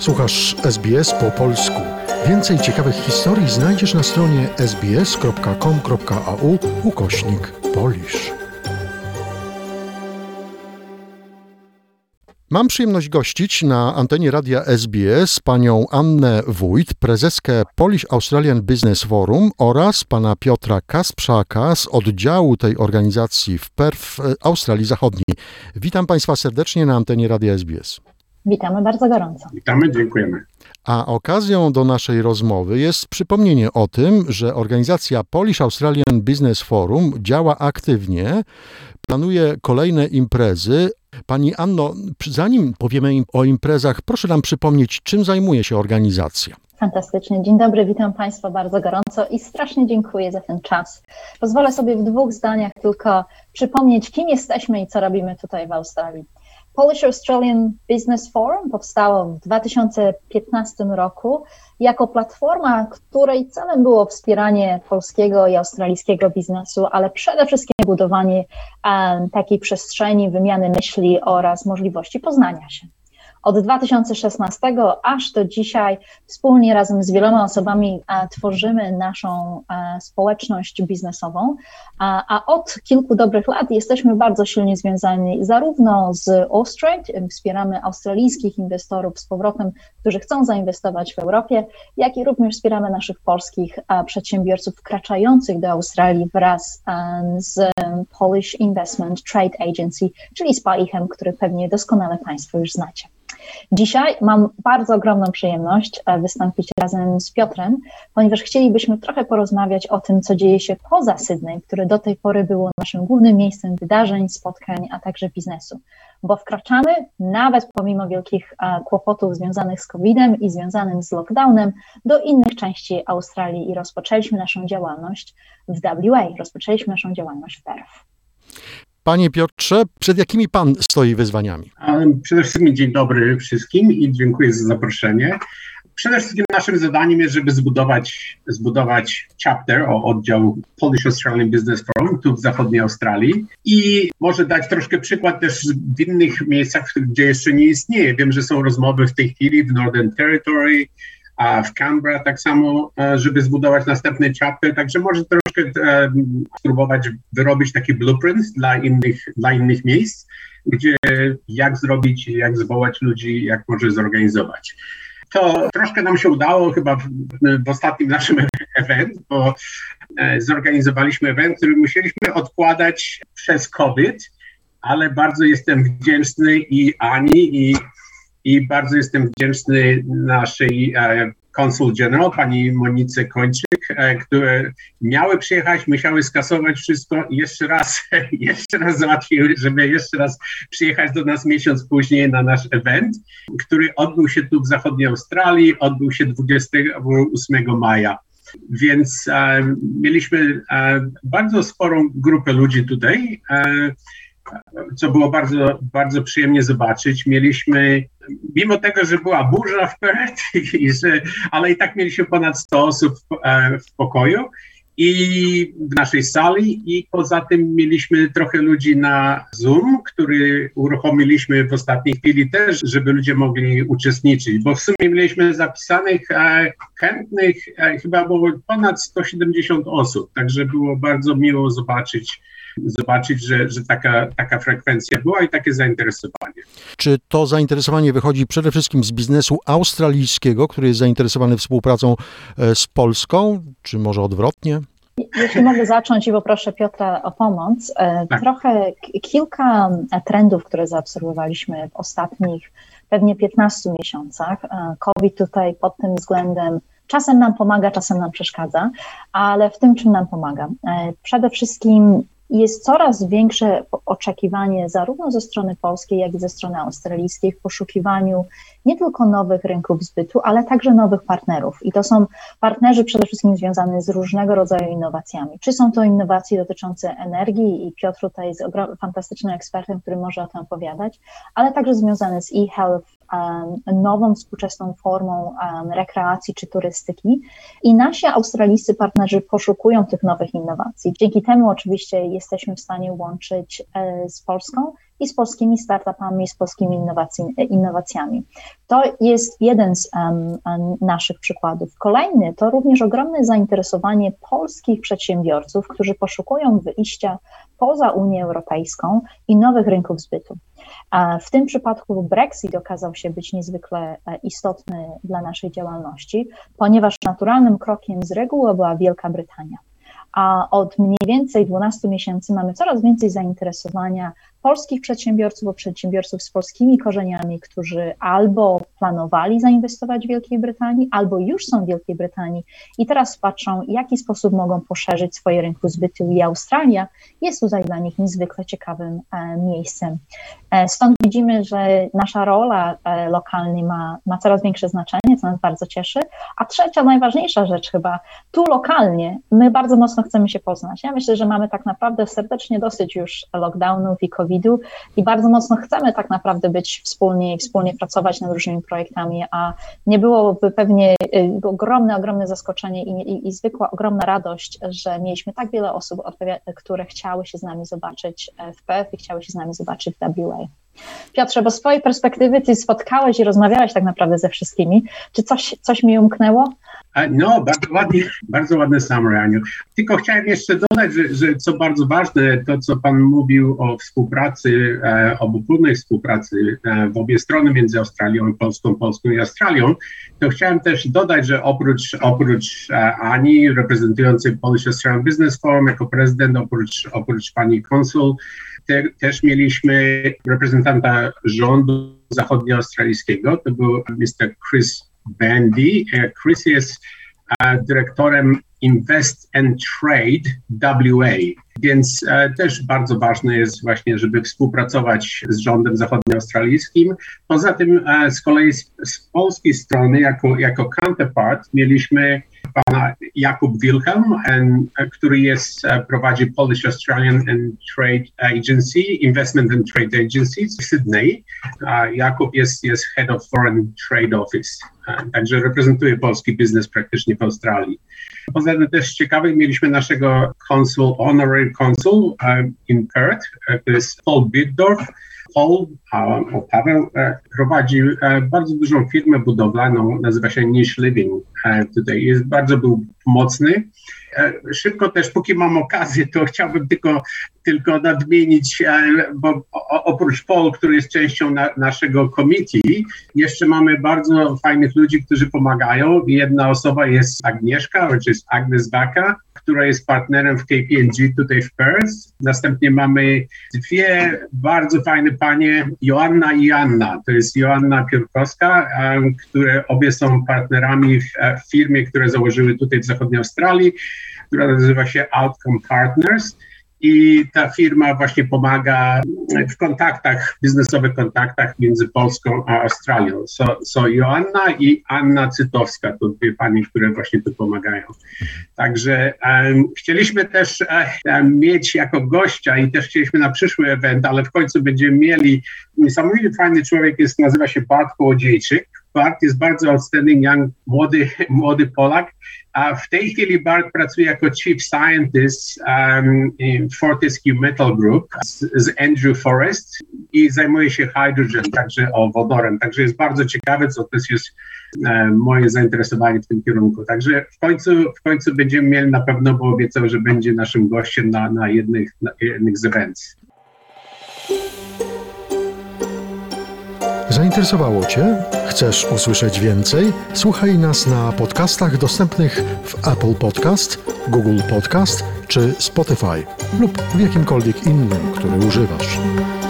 Słuchasz SBS po polsku. Więcej ciekawych historii znajdziesz na stronie sbs.com.au/Polish. Mam przyjemność gościć na antenie radia SBS panią Annę Wójt, prezeskę Polish Australian Business Forum oraz pana Piotra Kasprzaka z oddziału tej organizacji w Perth w Australii Zachodniej. Witam państwa serdecznie na antenie radia SBS. Witamy bardzo gorąco. Witamy, dziękujemy. A okazją do naszej rozmowy jest przypomnienie o tym, że organizacja Polish Australian Business Forum działa aktywnie, planuje kolejne imprezy. Pani Anno, zanim powiemy o imprezach, proszę nam przypomnieć, czym zajmuje się organizacja. Fantastycznie. Dzień dobry, witam Państwa bardzo gorąco i strasznie dziękuję za ten czas. Pozwolę sobie w 2 zdaniach tylko przypomnieć, kim jesteśmy i co robimy tutaj w Australii. Polish Australian Business Forum powstało w 2015 roku jako platforma, której celem było wspieranie polskiego i australijskiego biznesu, ale przede wszystkim budowanie takiej przestrzeni wymiany myśli oraz możliwości poznania się. Od 2016 aż do dzisiaj wspólnie razem z wieloma osobami tworzymy naszą społeczność biznesową, a od kilku dobrych lat jesteśmy bardzo silnie związani zarówno z Austrade, wspieramy australijskich inwestorów z powrotem, którzy chcą zainwestować w Europie, jak i również wspieramy naszych polskich przedsiębiorców wkraczających do Australii wraz z Polish Investment Trade Agency, czyli z PAIH-em, który pewnie doskonale Państwo już znacie. Dzisiaj mam bardzo ogromną przyjemność wystąpić razem z Piotrem, ponieważ chcielibyśmy trochę porozmawiać o tym, co dzieje się poza Sydney, które do tej pory było naszym głównym miejscem wydarzeń, spotkań, a także biznesu. Bo wkraczamy, nawet pomimo wielkich kłopotów związanych z COVID-em i związanym z lockdownem, do innych części Australii i rozpoczęliśmy naszą działalność w WA, rozpoczęliśmy naszą działalność w Perth. Panie Piotrze, przed jakimi pan stoi wyzwaniami? Przede wszystkim dzień dobry wszystkim i dziękuję za zaproszenie. Przede wszystkim naszym zadaniem jest, żeby zbudować chapter, oddział Polish Australian Business Forum tu w zachodniej Australii i może dać troszkę przykład też w innych miejscach, gdzie jeszcze nie istnieje. Wiem, że są rozmowy w tej chwili w Northern Territory, a w Canberra tak samo, żeby zbudować następny chapter, także może troszkę spróbować wyrobić taki blueprint dla innych miejsc, gdzie jak zrobić, jak zwołać ludzi, jak może zorganizować. To troszkę nam się udało chyba w ostatnim naszym event, bo zorganizowaliśmy event, który musieliśmy odkładać przez COVID, ale bardzo jestem wdzięczny i Ani i bardzo jestem wdzięczny naszej Consul General, pani Monice Kończyk, które miały przyjechać, musiały skasować wszystko i jeszcze raz załatwiły, żeby jeszcze raz przyjechać do nas miesiąc później na nasz event, który odbył się tu w zachodniej Australii, odbył się 28 maja. Więc mieliśmy bardzo sporą grupę ludzi tutaj, co było bardzo, bardzo przyjemnie zobaczyć. Mieliśmy, mimo tego, że była burza w Perth, ale i tak mieliśmy ponad 100 osób w pokoju i w naszej sali i poza tym mieliśmy trochę ludzi na Zoom, który uruchomiliśmy w ostatniej chwili też, żeby ludzie mogli uczestniczyć, bo w sumie mieliśmy zapisanych chętnych, chyba było ponad 170 osób, także było bardzo miło zobaczyć, że taka frekwencja była i takie zainteresowanie. Czy to zainteresowanie wychodzi przede wszystkim z biznesu australijskiego, który jest zainteresowany współpracą z Polską, czy może odwrotnie? Jeśli mogę zacząć i poproszę Piotra o pomoc. Tak. Kilka trendów, które zaobserwowaliśmy w ostatnich pewnie 15 miesiącach. COVID tutaj pod tym względem czasem nam pomaga, czasem nam przeszkadza, ale w tym, czym nam pomaga. Przede wszystkim jest coraz większe oczekiwanie zarówno ze strony polskiej, jak i ze strony australijskiej w poszukiwaniu nie tylko nowych rynków zbytu, ale także nowych partnerów. I to są partnerzy przede wszystkim związani z różnego rodzaju innowacjami. Czy są to innowacje dotyczące energii i Piotr tutaj jest fantastycznym ekspertem, który może o tym opowiadać, ale także związane z e-health, nową, współczesną formą rekreacji czy turystyki i nasi australijscy partnerzy poszukują tych nowych innowacji. Dzięki temu oczywiście jesteśmy w stanie łączyć z Polską i z polskimi startupami, z polskimi innowacjami. To jest jeden z naszych przykładów. Kolejny to również ogromne zainteresowanie polskich przedsiębiorców, którzy poszukują wyjścia poza Unię Europejską i nowych rynków zbytu. W tym przypadku Brexit okazał się być niezwykle istotny dla naszej działalności, ponieważ naturalnym krokiem z reguły była Wielka Brytania. A od mniej więcej 12 miesięcy mamy coraz więcej zainteresowania polskich przedsiębiorców, przedsiębiorców z polskimi korzeniami, którzy albo planowali zainwestować w Wielkiej Brytanii, albo już są w Wielkiej Brytanii i teraz patrzą, w jaki sposób mogą poszerzyć swoje rynki zbytu i Australia jest tutaj dla nich niezwykle ciekawym miejscem. Stąd widzimy, że nasza rola lokalna ma coraz większe znaczenie, co nas bardzo cieszy. A trzecia, najważniejsza rzecz chyba, tu lokalnie my bardzo mocno chcemy się poznać. Ja myślę, że mamy tak naprawdę serdecznie dosyć już lockdownów i COVID-u i bardzo mocno chcemy tak naprawdę być wspólnie pracować nad różnymi projektami, a nie byłoby pewnie ogromne zaskoczenie i zwykła ogromna radość, że mieliśmy tak wiele osób, które chciały się z nami zobaczyć w PEF i chciały się z nami zobaczyć w WA. Piotrze, bo z twojej perspektywy ty spotkałeś i rozmawiałeś tak naprawdę ze wszystkimi. Czy coś mi umknęło? No, bardzo ładne summary, Aniu. Tylko chciałem jeszcze dodać, że co bardzo ważne, to co pan mówił o współpracy, obopólnej współpracy w obie strony między Australią i Polską i Australią, to chciałem też dodać, że oprócz Ani, reprezentującej Polish Australian Business Forum jako prezydent, oprócz pani konsul, też mieliśmy reprezentanta rządu zachodnioaustralijskiego, to był Mr. Chris Bandy. Chris jest dyrektorem Invest and Trade WA, więc też bardzo ważne jest właśnie, żeby współpracować z rządem zachodnioaustralijskim. Poza tym z kolei z polskiej strony jako counterpart mieliśmy pana Jakub Wilhelm, który prowadzi Polish Australian and Trade Agency, Investment and Trade Agency w Sydney. Jakub jest Head of Foreign Trade Office, także reprezentuje polski biznes praktycznie w Australii. Poza tym też ciekawych mieliśmy naszego honorary consul in Perth, to jest Paul Biddorf. Paweł prowadzi bardzo dużą firmę budowlaną, nazywa się Niche Living. Tutaj bardzo był pomocny. Szybko też, póki mam okazję, to chciałbym tylko nadmienić, bo oprócz Paul, który jest częścią naszego committee, jeszcze mamy bardzo fajnych ludzi, którzy pomagają. Jedna osoba jest Agnieszka, czy jest Agnes Baka, która jest partnerem w KPMG tutaj w Perth. Następnie mamy dwie bardzo fajne panie, Joanna i Anna. To jest Joanna Piórkowska, które obie są partnerami w firmie, które założyły tutaj w zachodniej Australii, która nazywa się Outcome Partners. I ta firma właśnie pomaga w biznesowych kontaktach między Polską a Australią. So Joanna i Anna Cytowska, to dwie pani, które właśnie tu pomagają. Także chcieliśmy też mieć jako gościa i też chcieliśmy na przyszły event, ale w końcu będziemy mieli niesamowicie fajny człowiek, nazywa się Bart Kołodziejczyk. Bart jest bardzo outstanding, young, młody Polak, a w tej chwili Bart pracuje jako Chief Scientist in Fortescue Metal Group z Andrew Forrest i zajmuje się hydrogen, także wodorem. Także jest bardzo ciekawe, co też jest moje zainteresowanie w tym kierunku. Także w końcu będziemy mieli na pewno, bo obiecał, że będzie naszym gościem na jednych z events. Zainteresowało Cię? Chcesz usłyszeć więcej? Słuchaj nas na podcastach dostępnych w Apple Podcast, Google Podcast czy Spotify lub w jakimkolwiek innym, który używasz.